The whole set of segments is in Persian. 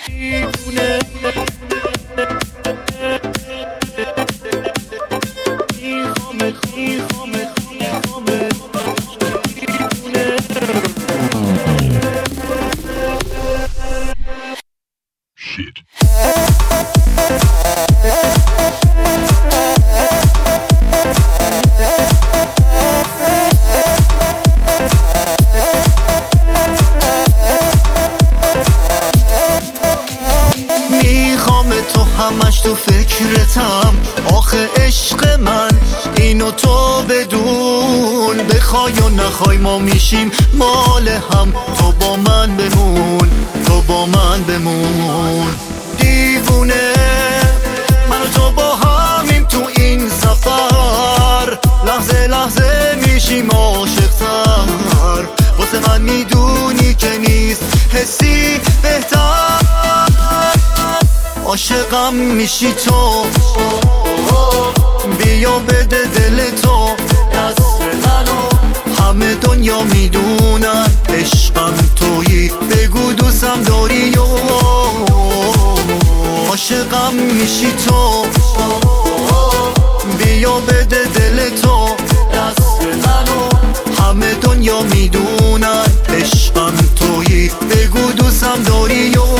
همش تو فکرتم آخه عشق من اینو تو بدون، بخوای و نخوای ما میشیم مال هم. تو با من بمون، تو با من بمون. دیوونه من و تو با همیم تو این سفر، لحظه لحظه میشیم عاشق‌تر. واسه من میدونی که نیست حسی بهتر، عاشقم میشی تو. بیا بده دل تو دست منو، همه دنیا میدونن عشقم تویی، بگو دوستم داری و عاشقم میشی تو. بیا بده دل تو دست منو، همه دنیا میدونن عشقم تویی، بگو دوستم داری و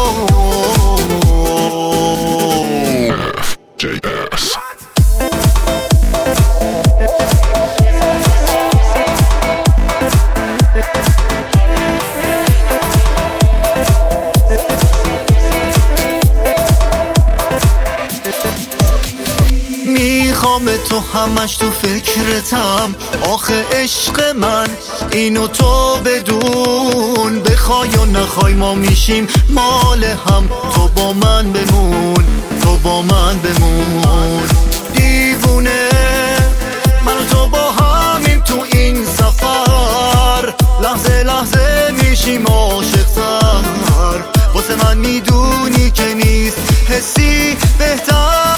میخوام تو همش تو فکرتم آخه عشق من اینو تو بدون، بخوای و نخوای ما میشیم مال هم. تو با من بمون، تو با من بمون. دیوونه من و تو با همیم تو این سفر، لحظه لحظه میشیم عاشق‌تر. واسه من میدونی که نیست حسی بهتر،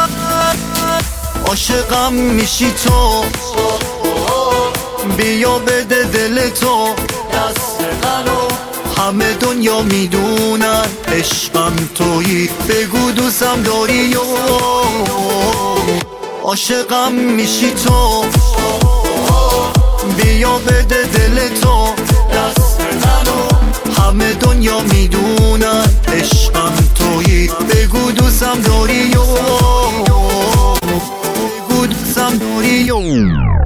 عاشقم میشی تو. بیا بده دل تو دست منو، همه دنیا میدونن عشقم تویی، بگو دوستم داری و عاشقم میشی تو. بیا بده دل تو دست منو، همه دنیا میدونن عشقم تویی، بگو دوستم داری و بگو دوستم داری و